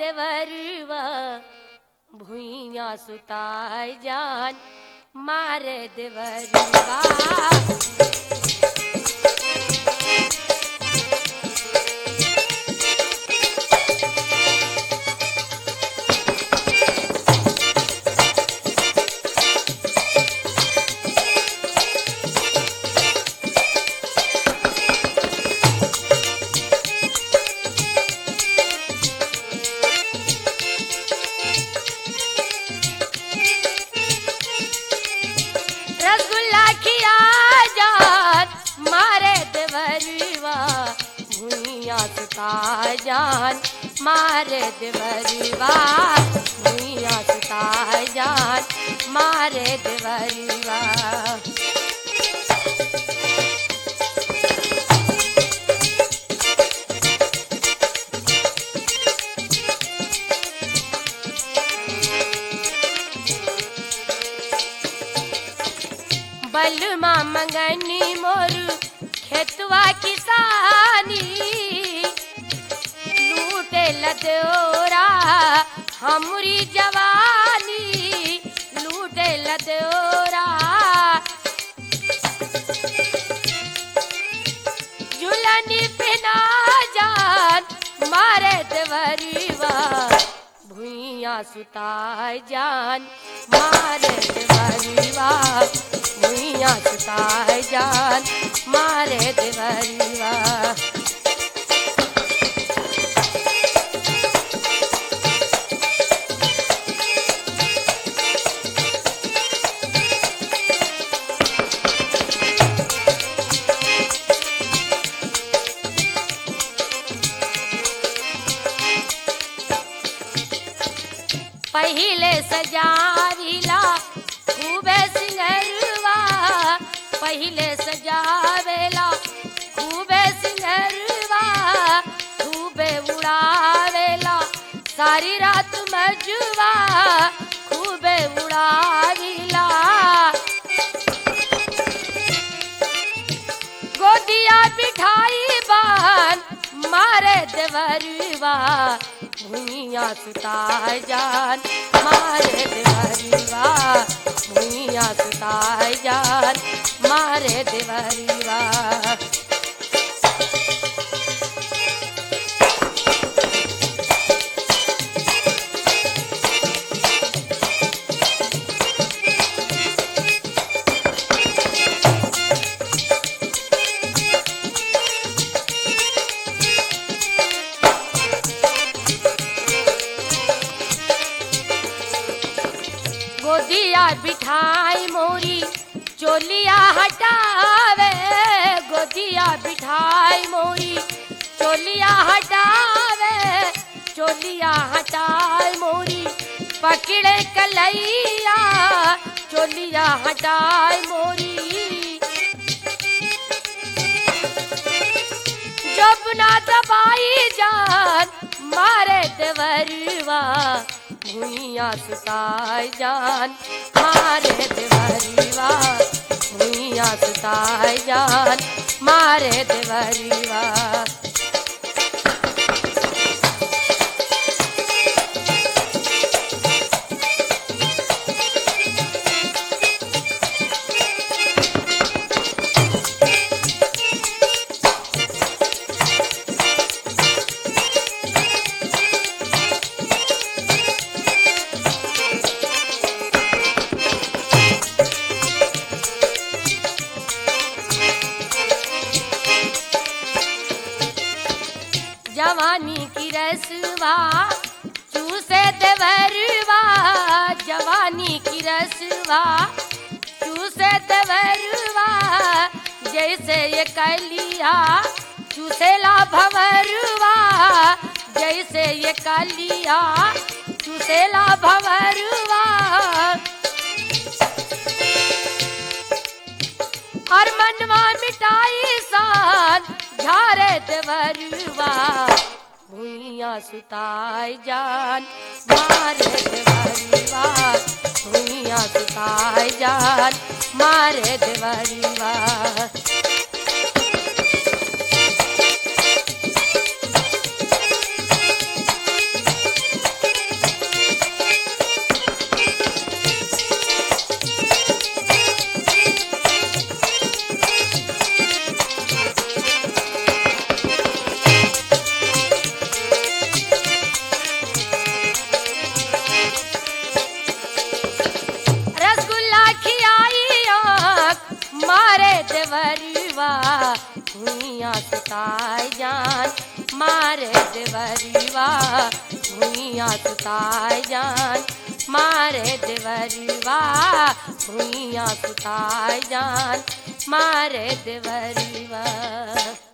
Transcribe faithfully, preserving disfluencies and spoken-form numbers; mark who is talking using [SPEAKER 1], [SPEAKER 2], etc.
[SPEAKER 1] देवरवा भुइया सुताय जान मारे देवरवा। रसगुल्ला खिया जान मारे देवरवा भुइया सुताय जान मारे देवरवा। भुइया सुताय जान मारे देवरवा। बलमा मंगनी मोरू खेतवा किसानी लूटे लदोरा हमरी जवानी लूटे लदोरा। झुलनी पिना जान मारे देवरवा भुइया सुताय जान मारे देवरवा। भुइया सुताय जान मारे देवरवा। पहिले सजाविला खूबे सिंगरवा पहिले सजावेला खूबे सिंगरवा खूबे उड़ावेला सारी रात मजुआ खूबे उड़ाविला। गोदिया बिठाई बान मारे देवरवा भुइया सुताय जान मारे देवरवा। भुइया सुताय जान मारे देवरवा। गोदिया बिठाई मोरी चोलिया हटावे गोदिया बिठाई मोरी चोलिया हटावे चोलिया हटाए मोरी पकड़े कलैया चोलिया हटाए मोरी। जब ना दबाई जान मारे देवरवा भुइया सुताय जान मारे देवरवा। भुइया सुताय जान मारे देवरवा। जवानी की रसवा चूसे देवरवा जवानी की रसवा चूसे देवरवा। जैसे ये कलिया चूसेला भंवरवा जैसे ये कलिया चूसेला भंवरवा। और मनवा मिटाई सान झारे देवरवा भुइया सुताय जान मारे देवरवा। भुइया सुताय जान मारे देवरवा। देवरवा भुइया सुताय जान मारे देवरवा भुइया सुताय जान मारे देवरवा भुइया सुताय जान मारे देवरवा।